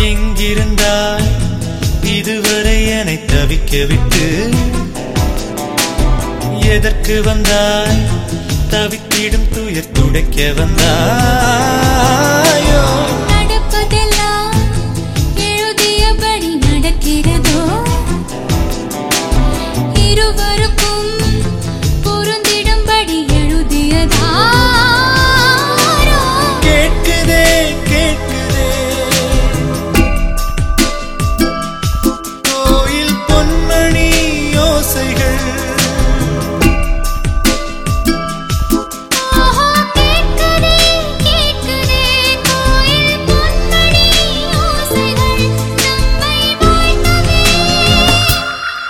எங்கிருந்தாய் இதுவரை என்னை தவிக்க விட்டு? எதற்கு வந்தாய்? தவித்திடும் துயர் துடைக்க வந்தாய்.